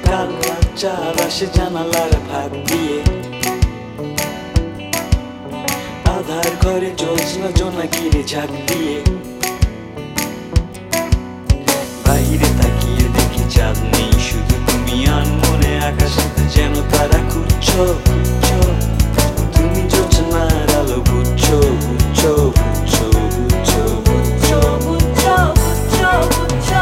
কাল রাত চাঁদ আসে জানালার ফাঁক দিয়ে, আধার ঘরে জ্যোৎস্না জোনাকিরে ঝাঁক দিয়ে। বাইরে তাকিয়ে দেখি চাঁদ নেই, শুধু তুমি আনমনে আকাশে যেন তারা খুঁজছো খুঁজছো। তুমি জ্যোৎস্নার আলো বুঝছো বুঝছো বুঝছো বুঝছো বুঝছো বুঝছো বুঝছো বুঝছো।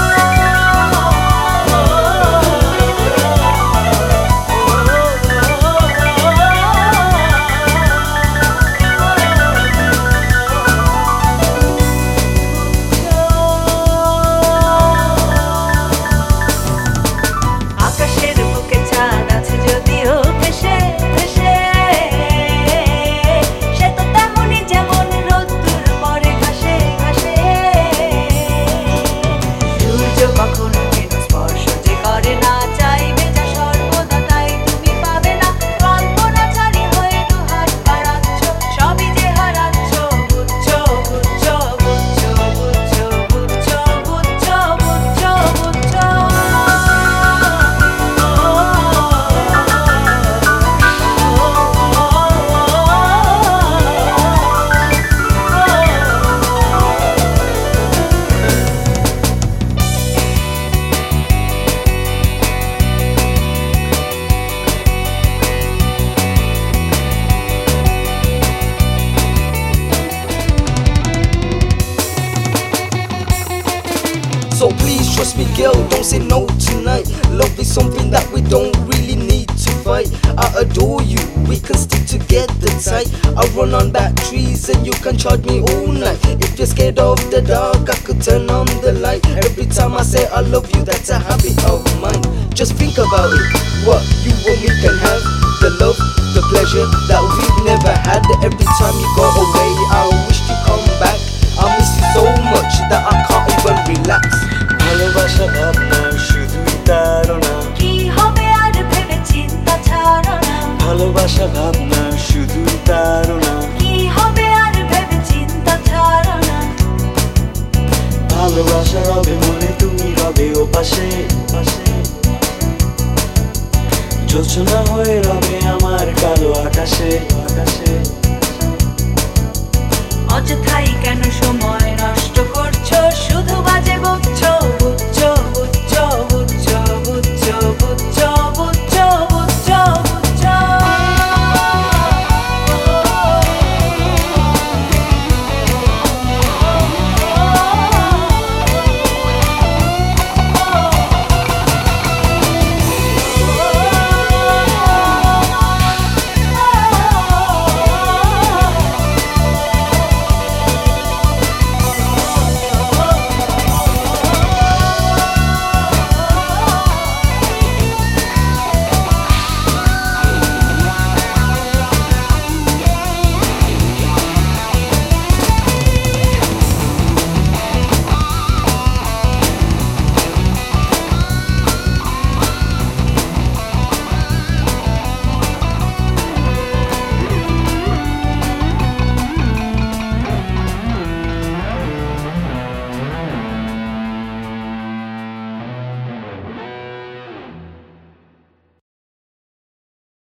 So please trust me, girl, don't say no tonight. Love is something that we don't really need to fight. I adore you, we can stick together tight. I run on batteries and you can charge me all night. If you're scared of the dark, I could turn on the light. Every time I say I love you, that's a habit of mine. Just think about it, what you and me can have. The love, the pleasure that we've never had. Every time you go away, I wish you come back. I miss you so much that I can't even relax. ভালোবাসা ভাবনা শুধুই তাড়না, কি হবে আর ভেবে চিন্তা ছাড়ো না। ভালোবাসা ভাবনা শুধুই তাড়না, কি হবে আর ভেবে চিন্তা ছাড়ো না। ভালোবাসা রবে মনে তুমি রবে ও পাশে পাশে, জ্যোৎস্না হয়ে রবে আমার কালো আকাশে আকাশে। অযথাই কেন সময়